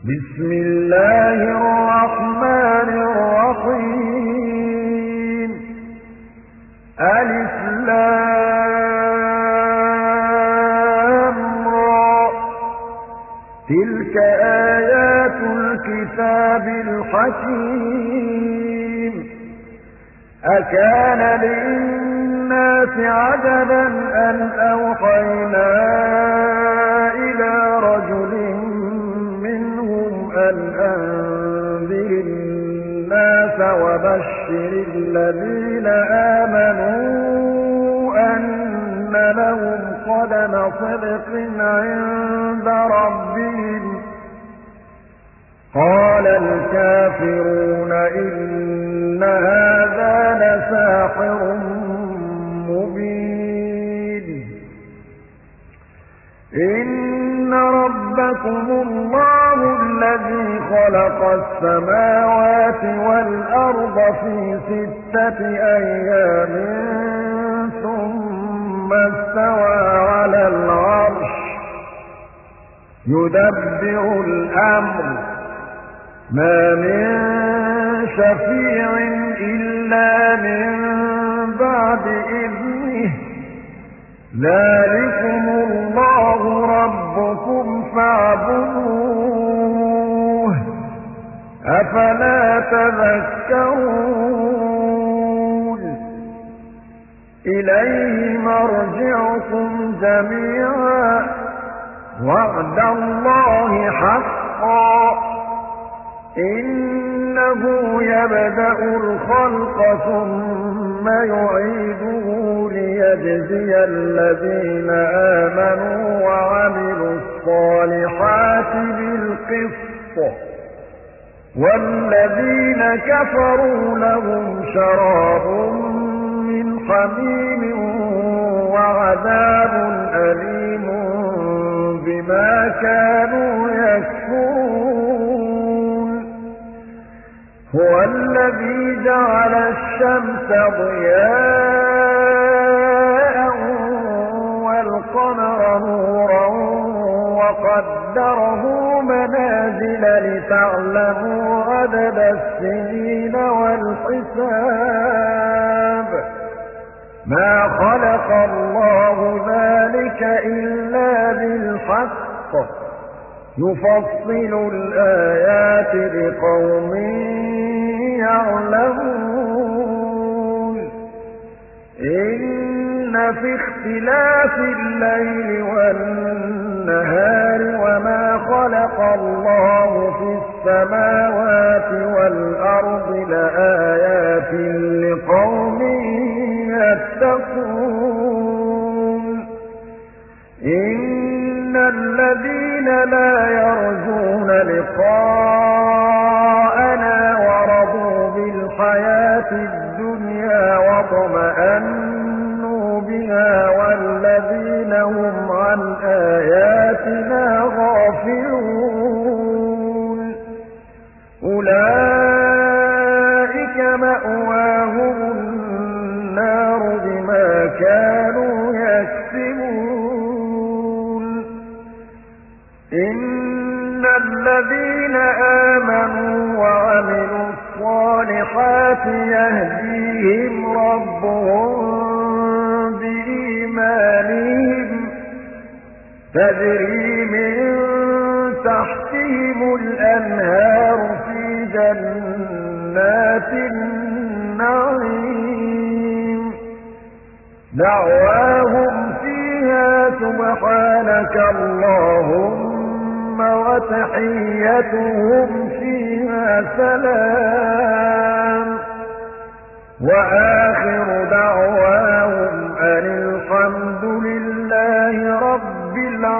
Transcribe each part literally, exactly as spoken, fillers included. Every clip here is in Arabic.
بسم الله الرحمن الرحيم ألف لام را تلك آيات الكتاب الحكيم أكان للناس عجبا أن أوحينا إلى رجل منهم أن أنذر الناس وبشر الذين آمنوا أن لهم قدم صدق عند ربهم قال الكافرون إن هذا لساحر مبين إن ربكم الله الذي خلق السماوات والأرض في ستة أيام ثم استوى على العرش يدبر الأمر ما من شفيع إلا من بعد إذنه ذلكم الله ربكم فاعبدوه أفلا تذكرون إليه مرجعكم جميعا وعد الله حقا إنه يبدأ الخلق ثم يعيده ليجزي الذين آمنوا وعملوا الصالحات بالقسط والذين كفروا لهم شراب من حميم وعذاب أليم بما كانوا يكفرون هو الذي جعل الشمس ضياء والقمر نورا وقدره منازل لتعلموا عدد السنين والحساب ما خلق الله ذلك إلا بالحق يفصل الآيات لقوم يعلمون إن في اختلاف الليل والنهار وما خلق الله في السماوات والأرض لآيات لقوم يتقون إن الذين لا يرجون لقاءنا ورضوا بالحياة الدنيا واطمأنوا بها والذين هم عن آياتنا غافلون أولئك مأواهم النار بما كانوا يكسبون إن الذين آمنوا وعملوا الصالحات يهديهم ربهم بإيمانهم تجري من تحتهم الأنهار في جنات النعيم دعواهم فيها سبحانك اللهم وتحيتهم فيها سلام وآخر دعواهم أن الحمد لله رب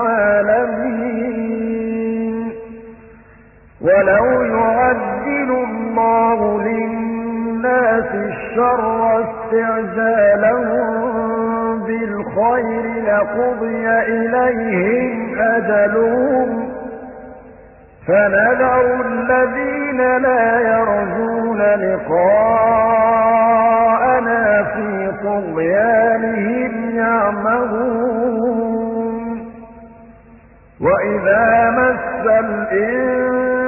العالمين ولو يعجل الله للناس الشر استعجالهم بالخير لقضي إليهم أجلهم فنذر الذين لا يرجون لقاءنا في طغيانهم يعمهون وإذا مس الإنسان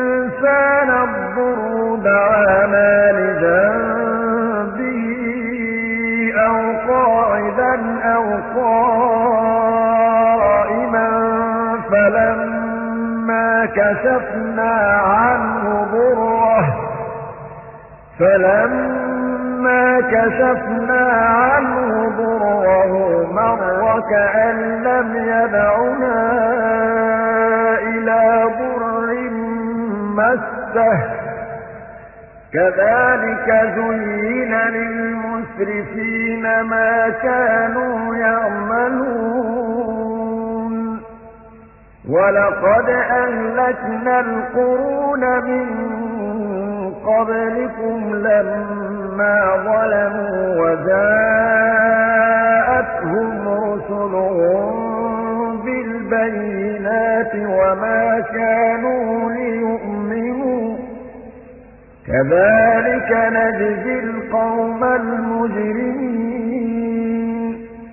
قائما فلما كشفنا عنه ضره فلما كشفنا عنه ضره مر كأن لم يدعنا إلى ضر مسه كذلك زين للمسرفين ما كانوا يعملون ولقد أهلكنا القرون من قبلكم لما ظلموا وجاءتهم رسلهم بالبينات وما كانوا ليؤمنوا كذلك نجزي القوم المجرمين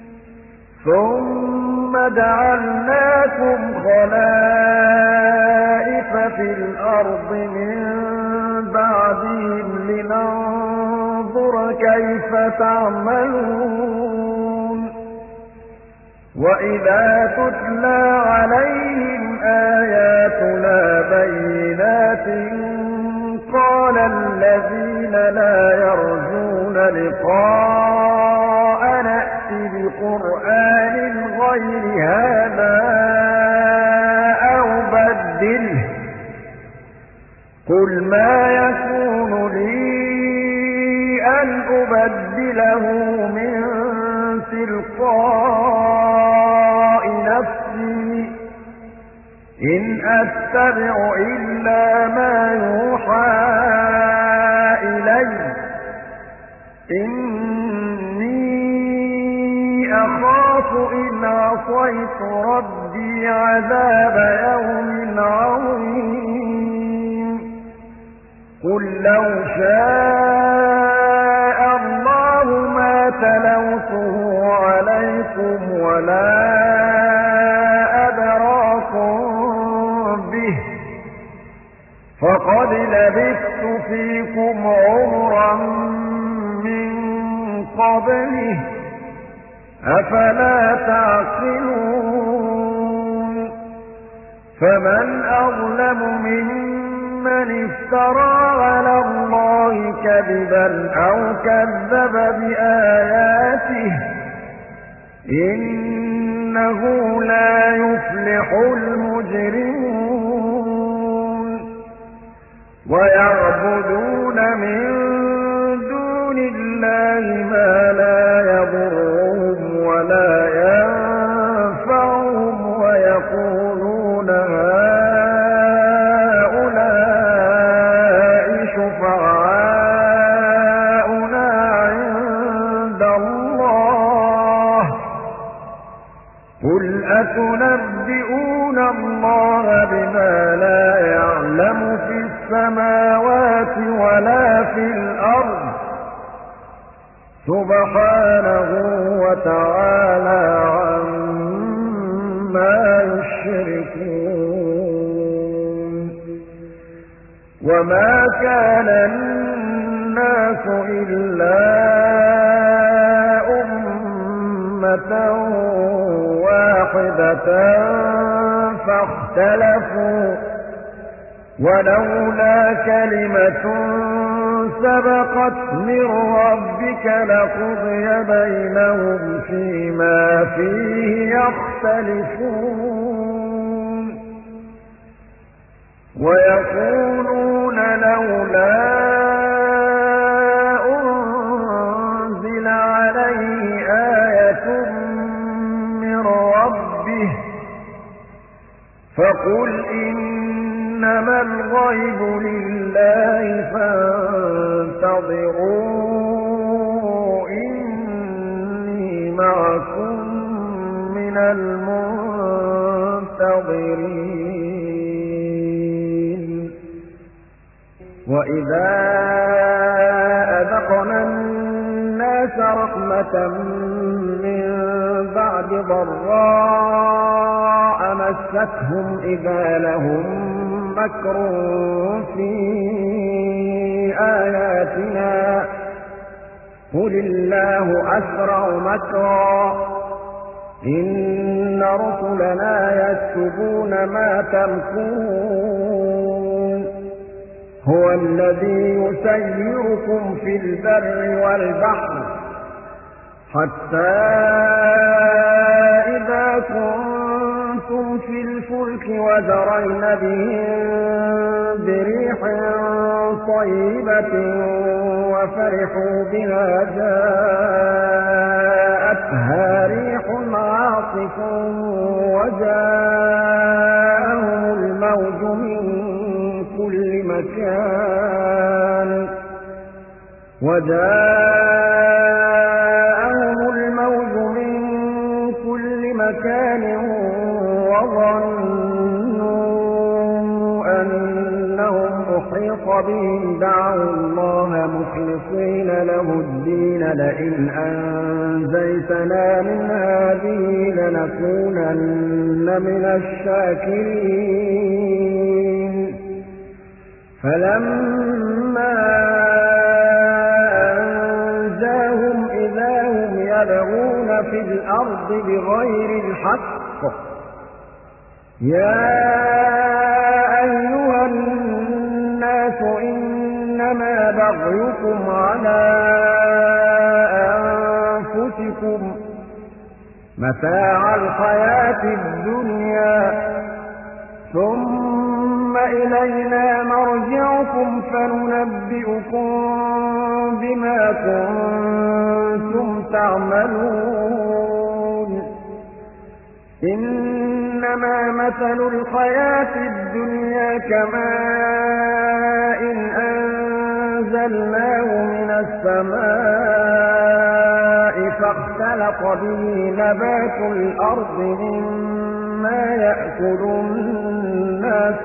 ثم جعلناكم خلائف في الأرض من بعدهم لننظر كيف تعملون وإذا تتلى عليهم آياتنا بينات قال الذين لا يرجون لقاء نأتي بقرآن غير هذا أو بدله قل ما يكون لي أن أبدله من تلقاء نفسي إن أتبع إلا ما يوحى إلي إني أخاف إن عصيت ربي عذاب يوم عظيم قل لو شاء الله ما تلوته عليكم ولا أدراكم به فقد لبثت فيكم عمرا من قبله أفلا تعقلون فمن أظلم ممن افترى على الله كذبا أو كذب بآياته إنه لا يفلح المجرمون ويعبدون من دون الله ما لا يضرهم ولا ينفعهم ويقولون هؤلاء شفعاؤنا عند الله قل أتنبئون الله بما لا يعلم في السماوات ولا في الأرض سبحانه وتعالى عما يشركون وما كان الناس إلا أمة واحدة فاختلفوا ولولا كلمة سبقت من ربك لقضي بينهم فيما فيه يختلفون ويقولون لولا أنزل عليه آية من ربه فقل إنما الغيب لله فانتظروا إني معكم من المنتظرين وإذا أذقنا الناس رحمة من بعد ضراء مستهم إذا لهم مكر في آياتنا قل الله أسرع مكرا إن رسلنا يكتبون ما تمكرون هو الذي يسيركم في البر والبحر حتى إذا كنتم في الفلك وجرين بهم بريح طيبة وفرحوا بها جاءتها ريح عاصف وجاءهم الموج من كل مكان وجاءهم الموج من كل مكان وظنوا أنهم أحيط بهم دعوا الله مخلصين له الدين لئن أنجيتنا من هذه لنكونن من الشاكرين فلما أنجاهم إذا هم يبغون في الأرض بغير الحق يا أيها الناس إنما بغيكم على أنفسكم متاع الحياة الدنيا ثم إلينا مرجعكم فننبئكم بما كنتم تعملون إنما مثل الحياة الدنيا كماء أنزلناه من السماء فاختلط به نبات الأرض مما يأكل الناس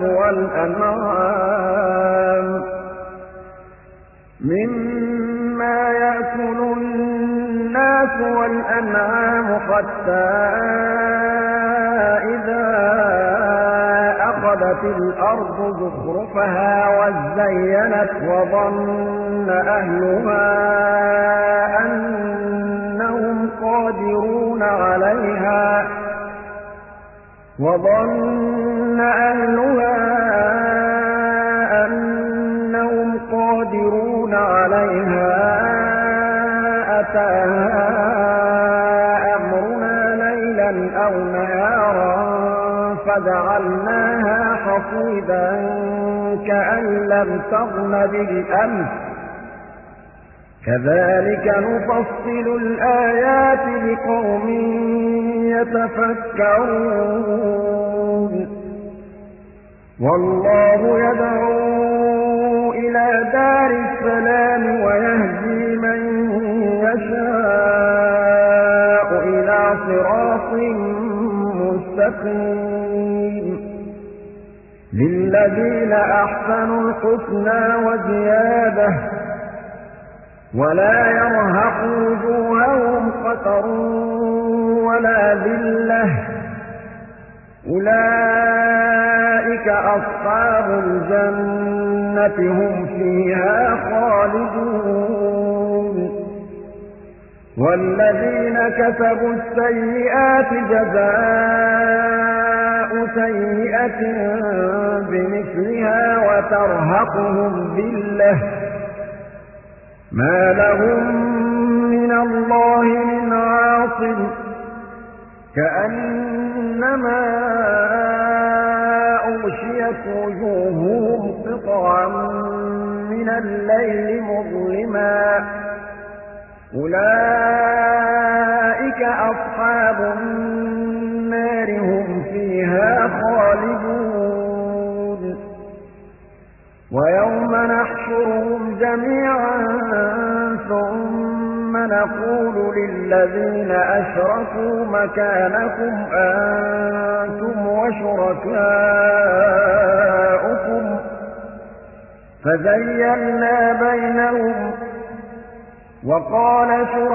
والأنعام مما يأكل الناس والأنعام حتى إذا أخذت الأرض زخرفها وزينت وظن أهلها أنهم قادرون عليها وظن أهلها أنهم قادرون عليها أتاها أمرنا ليلا أو نهارا فجعلناها حصيدا كأن لم تغن بالأمس كذلك نفصل الآيات لقوم يتفكرون والله يدعو إلى دار السلام ويهدي من يشاء إلى صراط مستقيم للذين أحسنوا الحسنى وزيادة ولا يرهق وجوههم قتر ولا ذلة أولئك أصحاب الجنة هم فيها خالدون والذين كسبوا السيئات جزاء سيئة بمثلها وترهقهم ذلة ما لهم من الله من عاصم كأنما أغشيت وجوههم قطعا من الليل مظلما أولئك أصحاب النار هم فيها خالدون ويوم نحشرهم جميعا ثم نقول للذين أشركوا مكانكم أنتم وشركاؤكم فزيّلنا بينهم وقال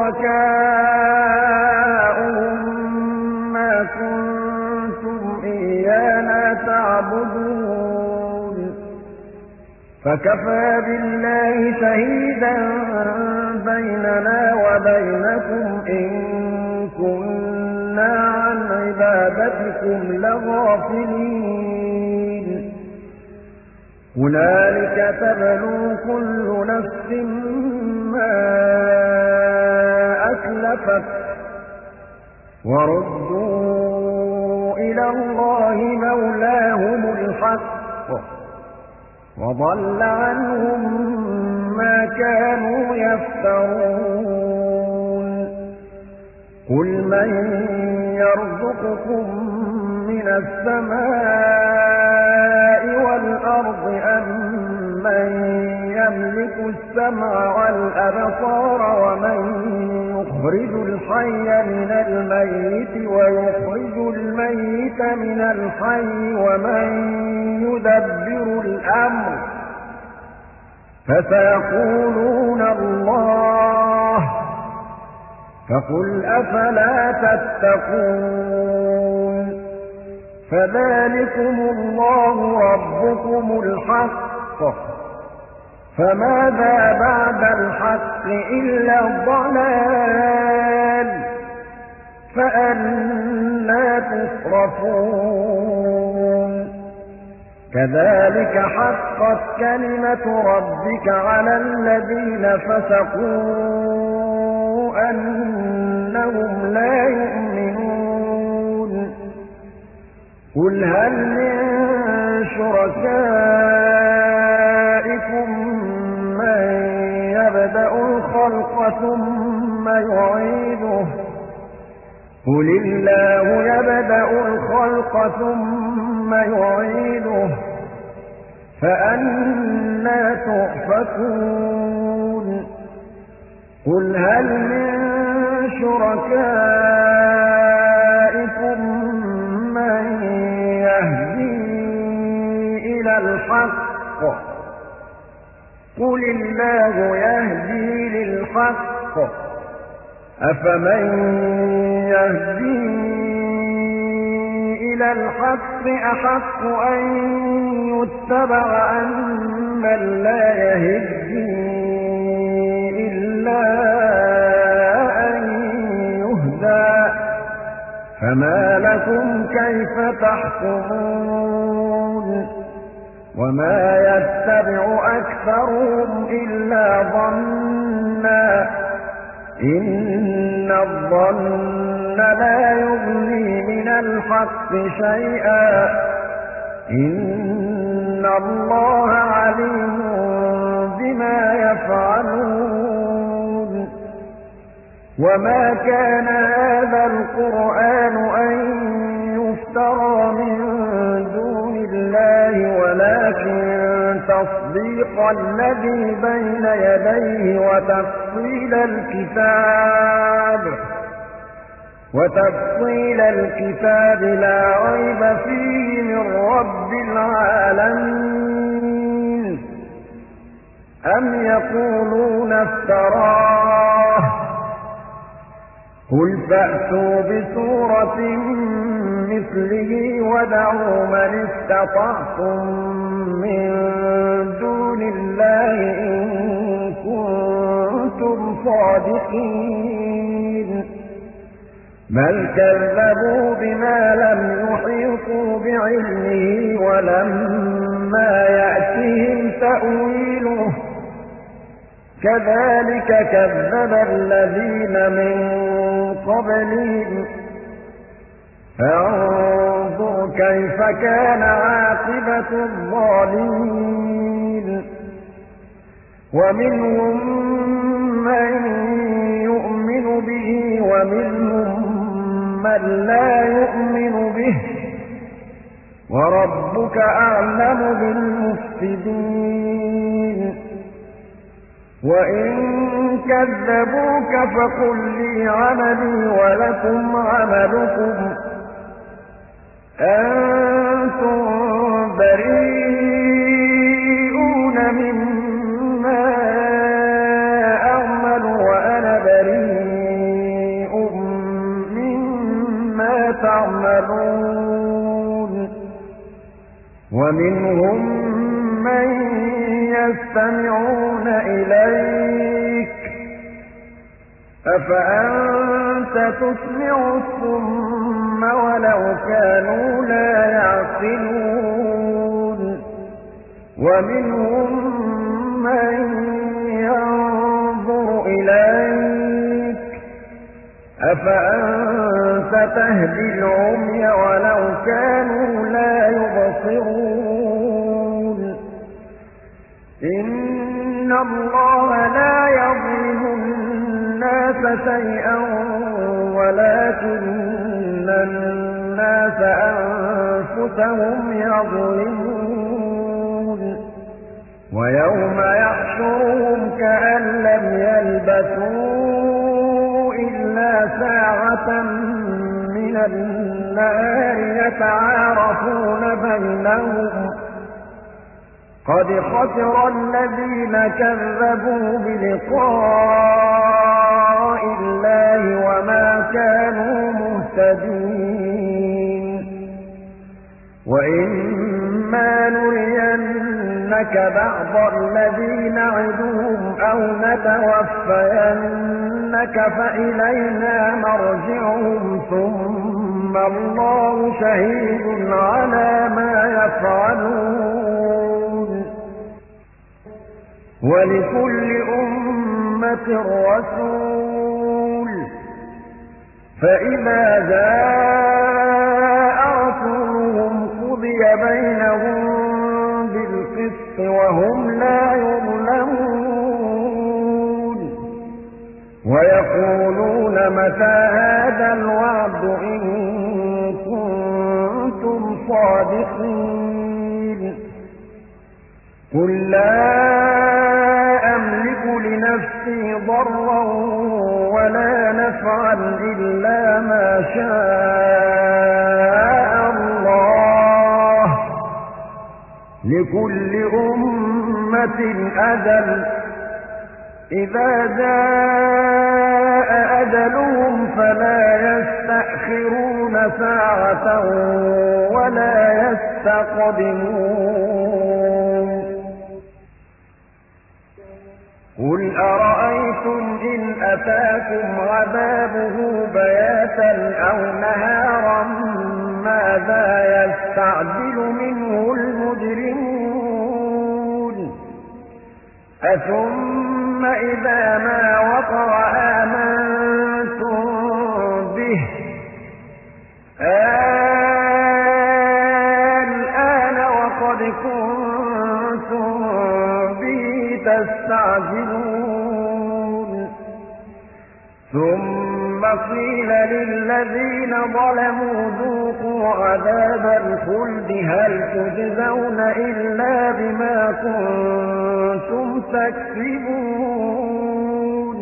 شركاؤهم ما كنتم إيانا تعبدون فكفى بالله شهيدا بيننا وبينكم إن كنا إنا عن عبادتكم لغافلين هنالك تبلو كل نفس ما أسلفت وردوا إلى الله مولاهم الحق وضل عنهم ما كانوا يفترون قل من يرزقكم من السماء والأرض أم من يملك السمع والأبصار ومن يخرج الحي من الميت ويخرج الميت من الحي ومن يدبر الأمر فسيقولون الله فقل أفلا تتقون فذلكم الله ربكم الحق فماذا بعد الحق إلا الضلال فأنى تصرفون كذلك حقت كلمة ربك على الذين فسقوا أنهم لا يؤمنون قل هل من شركائكم من يبدأ الخلق ثم يعيده قل الله يبدأ الخلق ثم يعيده فأنى تؤفكون قل هل من شركائكم من يهدي إلى الحق قل الله يهدي للحق أفمن يهدي إلى الحق أحق أن يتبع أم من لا يهدي إلا أن يهدى فما لكم كيف تحكمون وما يتبع أكثرهم إلا ظنا إن الظن لا يغني من الحق شيئا إن الله عليم بما يفعلون وما كان هذا القرآن أن يفترى من دون الله ولكن تصديق الذي بين يديه وتفصيل الكتاب وتفصيل الكتاب لا ريب فيه من رب العالمين أم يقولون افتراه قل فأتوا بسورة مثله ودعوا من استطعتم من دون الله إن كنتم صادقين بل كذبوا بما لم يحيطوا بعلمه ولما يأتهم تأويله كذلك كذب الذين من قبلهم فانظر كيف كان عاقبة الظالمين ومنهم من يؤمن به ومنهم من لا يؤمن به وربك أعلم بالمفسدين وإن كذبوك فقل لي عملي ولكم عملكم أنتم بريئون مما أعمل وأنا بريء مما تعملون ومنهم من يستمعون إليك أفأنت تسمع الصم ولو كانوا لا يعقلون ومنهم من ينظر إليك أفأنت تهدي العمي ولو كانوا لا يبصرون إن الله لا يظلم الناس شيئا ولكن الناس أنفسهم يظلمون ويوم يحشرهم كأن لم يلبثوا إلا ساعة من النهار يتعارفون بينهم قد خسر الذين كذبوا بلقاء الله وما كانوا مهتدين وإما نرينك بعض الذي نعدهم أو نتوفينك فإلينا مرجعهم ثم الله شهيد على ما يفعلون ولكل أمة رسول فإذا جاء رسولهم قضي بينهم بالقسط وهم لا يظلمون ويقولون متى هذا الوعد إن كنتم صادقين قل لا أملك لنفسي ضرا ولا نفعا إلا ما شاء الله لكل أمة أجل إذا جاء أجلهم فلا يستأخرون ساعة ولا يستقدمون قل أرأيتم إن أتاكم عذابه بياتا أو نهارا ماذا يستعجل منه المجرمون أثم إذا ما وقع آمنتم به الآن وقد كنتم به تستعجلون ثم قيل للذين ظلموا ذوقوا عذاب الخلد هل تجزون إلا بما كنتم تكسبون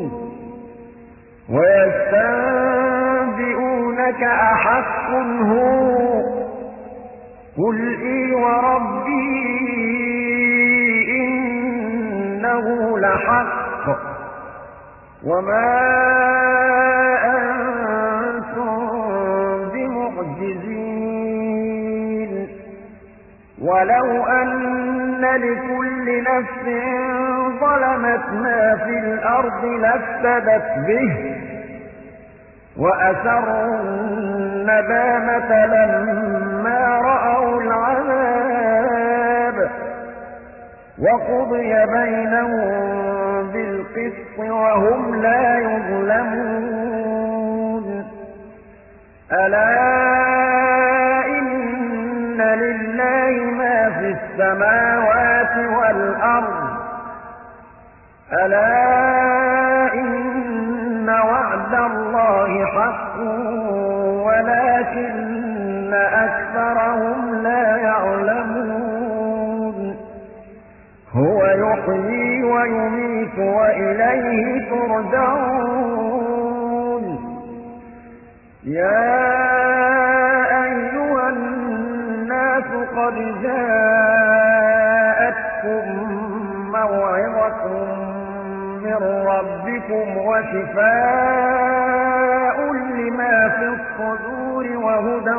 ويستنبئونك أحق هو قل إي وربي إنه لحق وما أنتم بمعجزين ولو أن لكل نفس ظلمت ما في الأرض لافتدت به وأسروا الندامة لما رأوا العذاب وقضي بينهم بالقسط وهم لا يظلمون ألا إن لله ما في السماوات والأرض ألا إن وعد الله حق ولكن أكثرهم لا يعلمون هو يحيي ويميت وإليه ترجعون يا أيها الناس قد جاءتكم موعظة من ربكم وشفاء لما في الصدور وهدى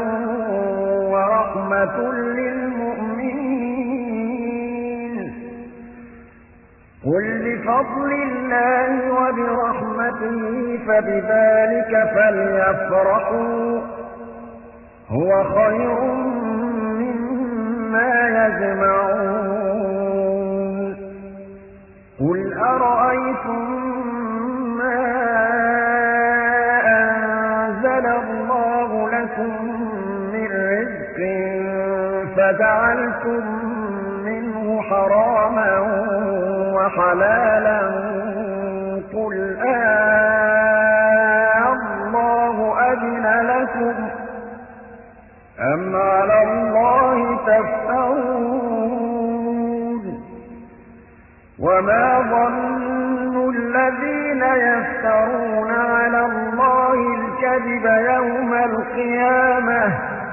ورحمة للمؤمنين قل بفضل الله وبرحمته فبذلك فليفرحوا هو خير مما يجمعون قل أرأيتم ما أنزل الله لكم من رزق فجعلتم منه حراما وحلالا قل آه الله أذن لكم أم على الله تفترون وما ظن الذين يفترون على الله الكذب يوم القيامة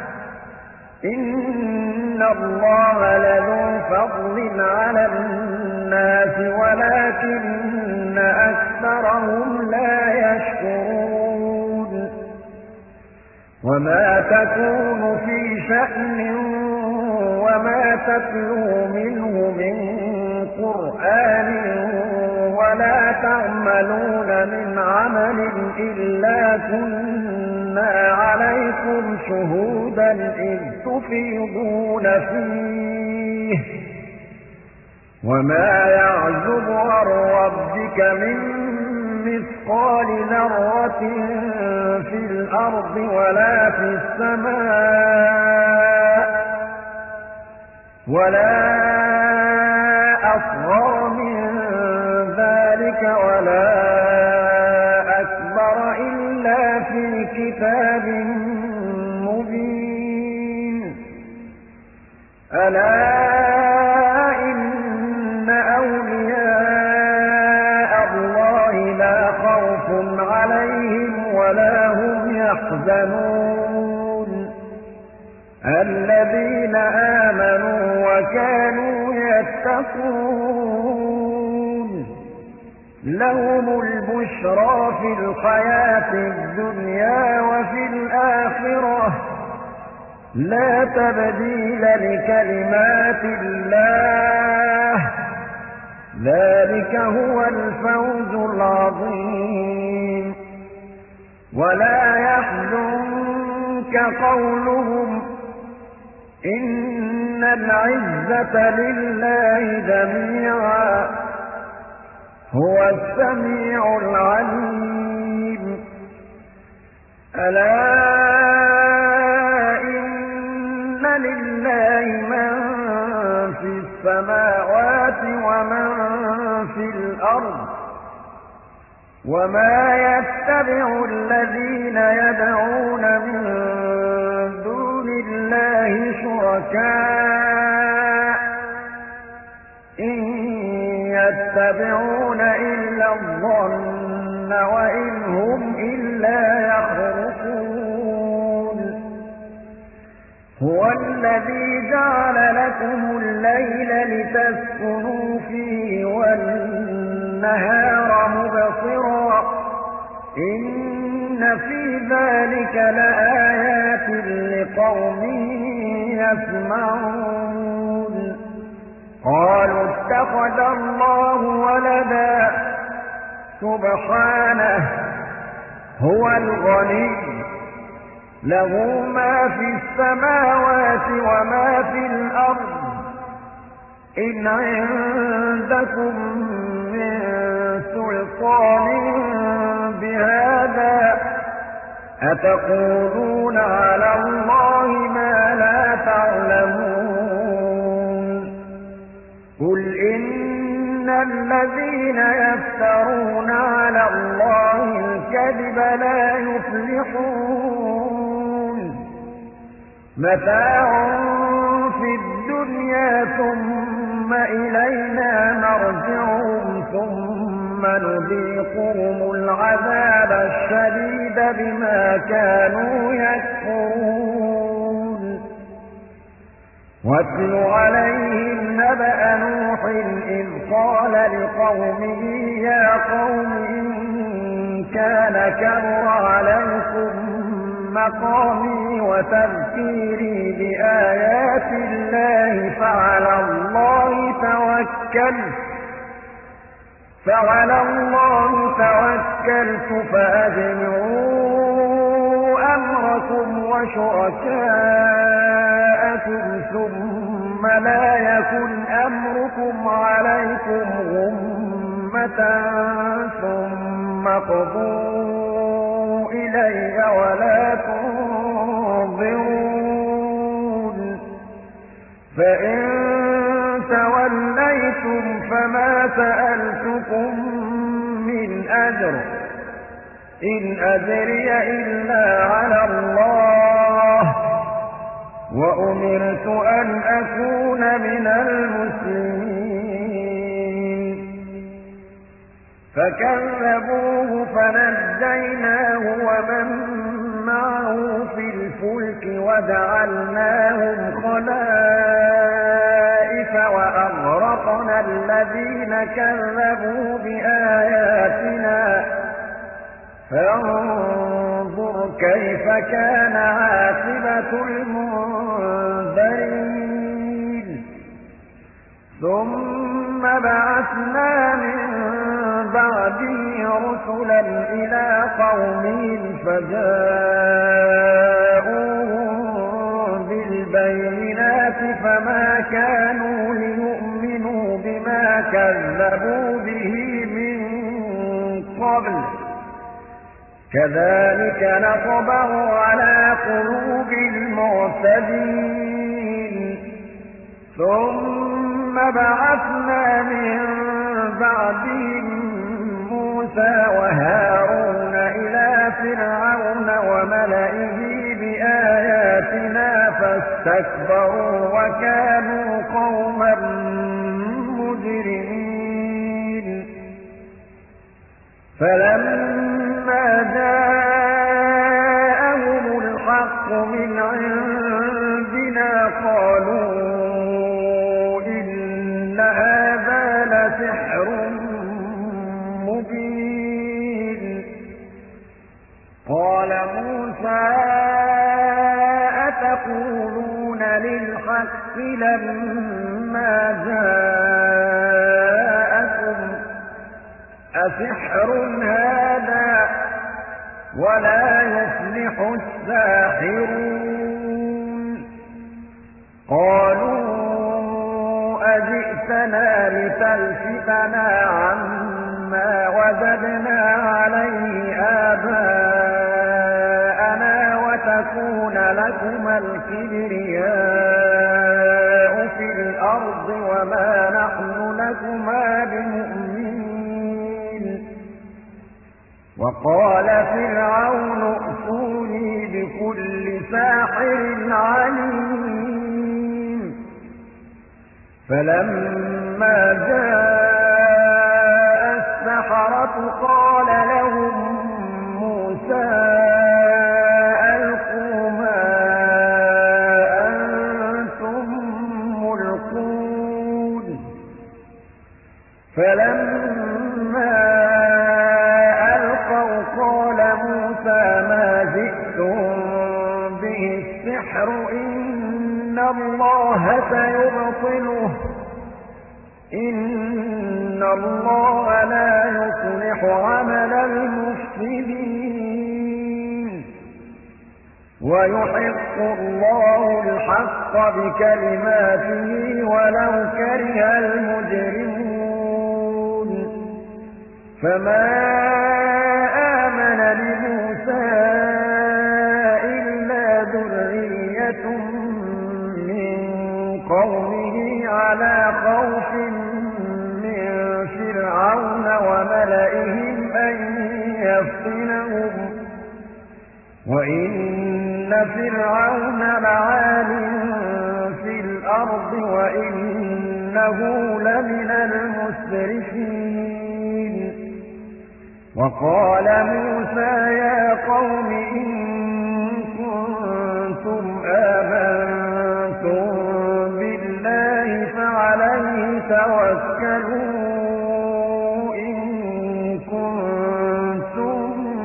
إن الله لذو فضل على الناس ولكن أكثرهم لا يشكرون وما تكون في شأن وما تتلو منه من قرآن ولا تعملون من عمل إلا كنا عليكم شهودا إذ تفيضون فيه وما يعزب عن ربك من مثقال ذرة في الأرض ولا في السماء ولا أصغر من ذلك ولا أكبر إلا في كتاب مبين ألا إن أولياء الله لا خوف عليهم ولا هم يحزنون الذين آمنوا وكانوا يتقون لهم البشرى في الحياة الدنيا وفي الآخرة لا تبديل لكلمات الله ذلك هو الفوز العظيم ولا يحزنك قولهم إن العزة لله جميعا هو السميع العليم ألا إن لله من في السماوات ومن في الأرض وما يتبع الذين يدعون من دون الله شركاء إن يتبعون إلا الظن وإن هم إلا يخرصون هو الذي جعل لكم الليل لتسكنوا فيه والنهار مبصرا إن في ذلك لآيات لقوم يسمعون قالوا اتخذ الله ولدا سبحانه هو الغني له ما في السماوات وما في الأرض إن عندكم من سلطان بهذا أتقولون على الله ما لا تعلمون قل إن الذين يفترون على الله الكذب لا يفلحون متاع في الدنيا ثم إلينا مرجعهم ثم نذيقهم العذاب الشديد بما كانوا يكفرون واتل عليهم نبأ نوح إذ قال لقومه يا قوم إن كان كبر عليكم مقامي وتذكيري بآيات الله فعلى الله توكلت فعلى الله توكلت فأجمعوا أمركم وشركاءكم ثم لا يكن أمركم عليكم غمة ثم قضوا إلي ولا تنظرون فإن توليتم فما سألتكم من أجر إن أجري إلا على الله وأمرت أن أكون من المسلمين فكذبوه فنجيناه ومن معه في الفلك وجعلناهم خلائف وأغرقنا الذين كذبوا بآياتنا فانظر كيف كان عاقبة المنذرين ثم بعثنا من بعده رسلا إلى قومهم فجاءوهم بالبينات فما كانوا ليؤمنوا بما كذبوا به من قبل كذلك نطبع على قلوب المعتدين ثم بعثنا من بعدهم موسى وهارون إلى فرعون وملئه بآياتنا فاستكبروا وكانوا قوما مجرمين فلما جاءهم الحق من عندنا قالوا إن هذا لسحر مبين قال موسى أتقولون للحق لما جاءكم أسحر هذا ولا يفلح الساحرون قالوا أجئتنا لتلفتنا عما وجدنا عليه آباءنا وتكون لكما الكبرياء في الأرض وما نحن لكما بمؤمنين وقال فرعون ائتوني بكل ساحر عليم فلما جاء السحرة قال لهم موسى ألقوا ما أنتم ملقون فلما ألقوا قال موسى ما جئتم به السحر إن الله سيبطله إن الله لا يصلح عمل المفسدين ويحق الله الحق بكلماته ولو كره المجرمون فما آمن لموسى إلا ذرية من قومه على خوف من فرعون وملئهم أن يفتنهم وإن فرعون لعال في الأرض وإنه لمن المسرفين وقال موسى يا قوم إن كنتم آمنتم بالله فعليه توكلوا إن كنتم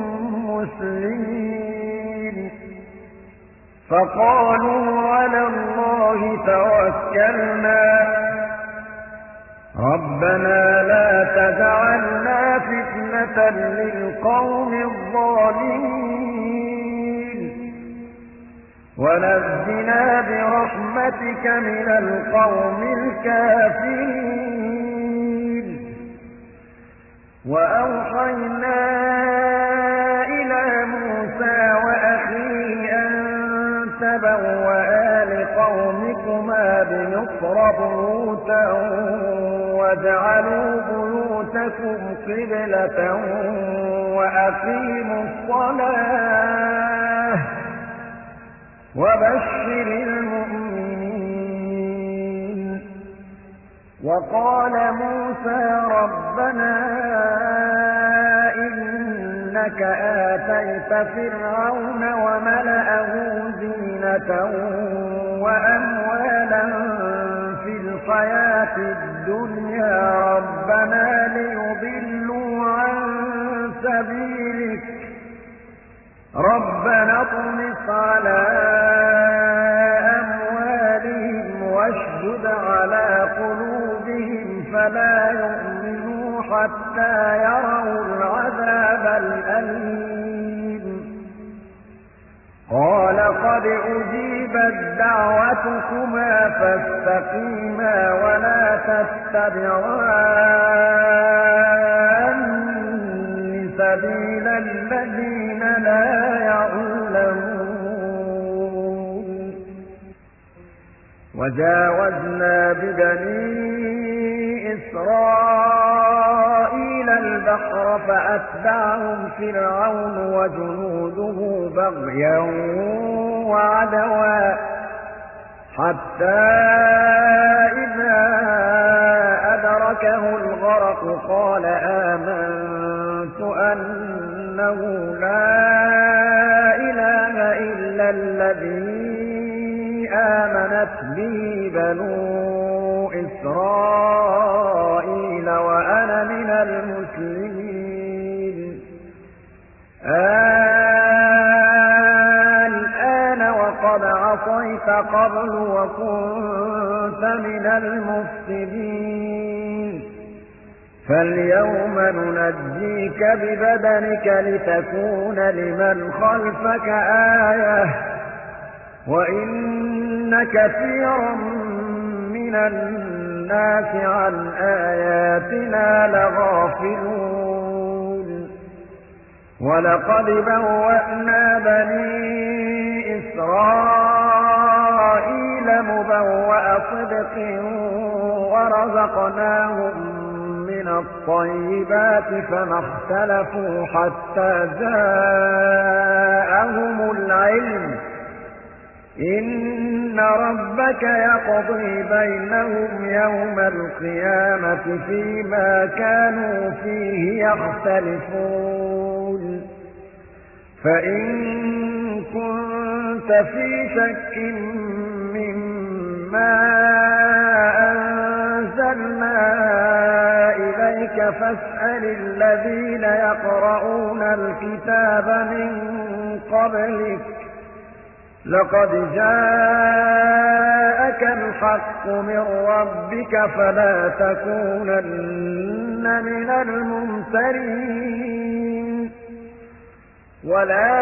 مسلمين فقالوا. قالوا على الله توكلنا ربنا لا تجعلنا فتنة للقوم الظالمين ونجنا برحمتك من القوم الكافرين وأوحينا إلى موسى وأخيه أن تبوأ لقومكما بمصر بيوتا واجعلوا بيوتكم قبلة وأقيموا الصلاة وبشر المؤمنين وقال موسى ربنا إنك آتيت فرعون وملأه زينة وأموالا في الحياة الدنيا ربنا ليضلوا عن سبيلك ربنا اطمس على أموالهم واشدد على قلوبهم فلا يؤمنوا حتى يروا العذاب الأليم قال قد أجيبت دعوتكما فاستقيما ولا تتبعان سبيل الذين لا يعلمون وجاوزنا ببني إسرائيل البحر فأتبعهم فرعون وجنوده بغيا وعدوا حتى إذا أدركه الغرق قال آمنت أنه لا إله إلا الذي آمنت به بنو إسرائيل وأنا من المسلمين الآن وقد عصيت قبل وكنت من المفسدين فاليوم ننجيك ببدنك لتكون لمن خلفك آية وإن كثيرا من الناس عن آياتنا لغافلون ولقد بوأنا بني إسرائيل مبوأ صدق ورزقناهم من الطيبات فما اختلفوا حتى جاءهم العلم إن ربك يقضي بينهم يوم القيامة فيما كانوا فيه يختلفون فإن كنت في شك مما أنزلنا إليك فاسأل الذين يقرؤون الكتاب من قبلك لقد جاءك الحق من ربك فلا تكونن من الممترين ولا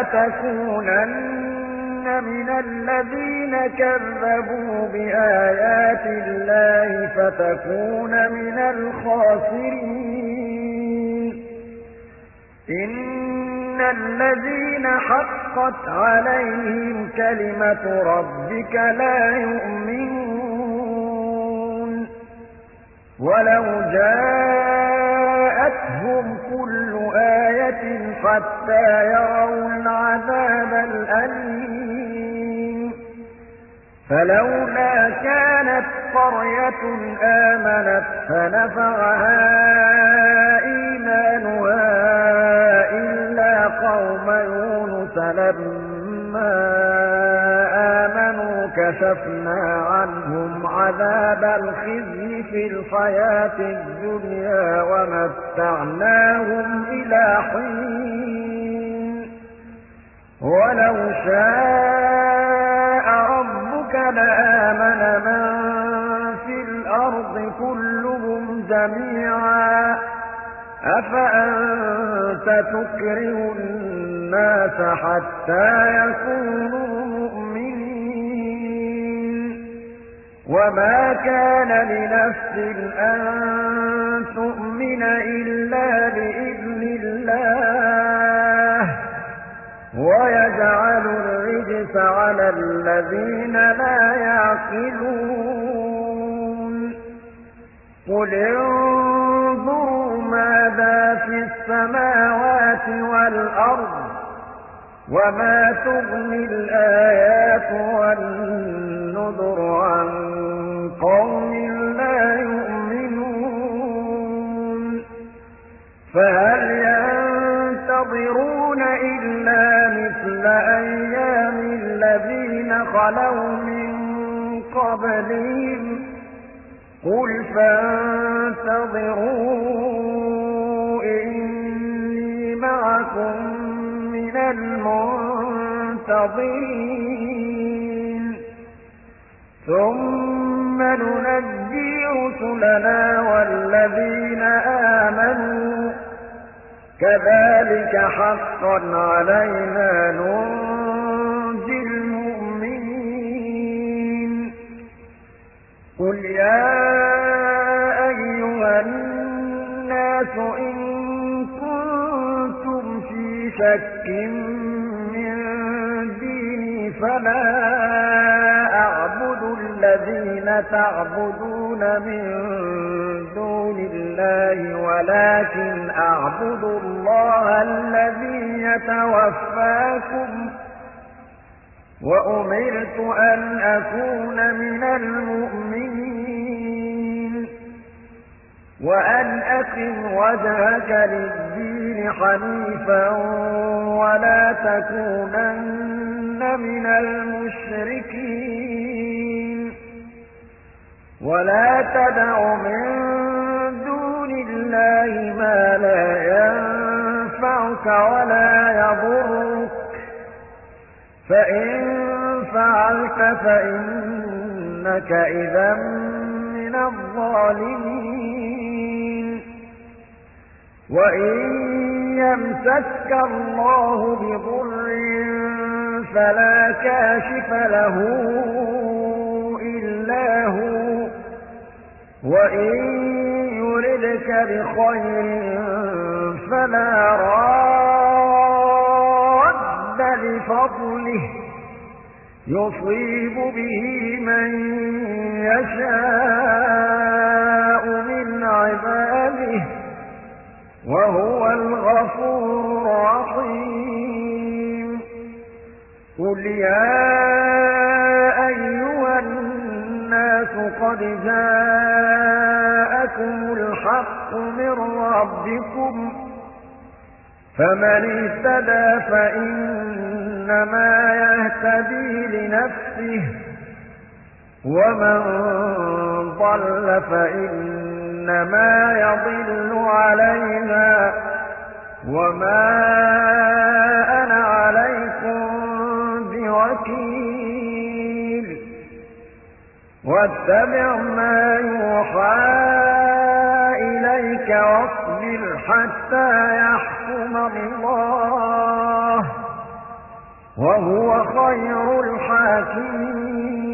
تكونن من الذين كذبوا بآيات الله فتكون من الخاسرين إن الذين حقت عليهم كلمة ربك لا يؤمنون ولو جاءتهم كل آية حتى يروا العذاب الأليم فلولا كانت قرية آمنت فنفعها إيمانها إلا قوم يونس لما آمنوا كشفنا عنهم عذاب الخزي في الحياة الدنيا ومتعناهم إلى حين ولو شاء ربك لآمن من في الأرض كلهم جميعا أفأنت تكره الناس حتى يكونوا مؤمنين وما كان لنفس أن تؤمن إلا بإذن الله ويجعل الرجس على الذين لا يعقلون قل انظروا ماذا في السماوات والأرض وما تغني الآيات والنذر عن قوم لا يؤمنون فهل ينتظرون إلا مثل أيام الذين خلوا من قبلهم قل فانتظروا إني معكم من المنتظرين ثم ننجي رسلنا والذين آمنوا كذلك حقا علينا ننجي المؤمنين قل يا أيها الناس إن كنتم في شك من ديني فلا أعبد الذين تعبدون من دون الله ولكن أعبد الله الذي يتوفاكم وأمرت أن أكون من المؤمنين وأن أقم وجهك للدين حنيفا ولا تكونن من المشركين ولا تدع من دون الله ما لا ينفعك ولا يضرك فإن فعلت فإنك إذا من الظالمين وإن يمسسك الله بضر فلا كاشف له إلا هو وإن يردك بخير فلا راد لفضله يصيب به من يشاء من عباده وهو الغفور الرحيم قل يا أيها الناس قد جاءكم الحق من ربكم فمن اهتدى فإنما يهتدي لنفسه ومن ضل فإنما يضل عليها وما أنا عليكم بوكيل واتبع ما يوحى إليك واصبر حتى يحكم الله وهو خير الحاكمين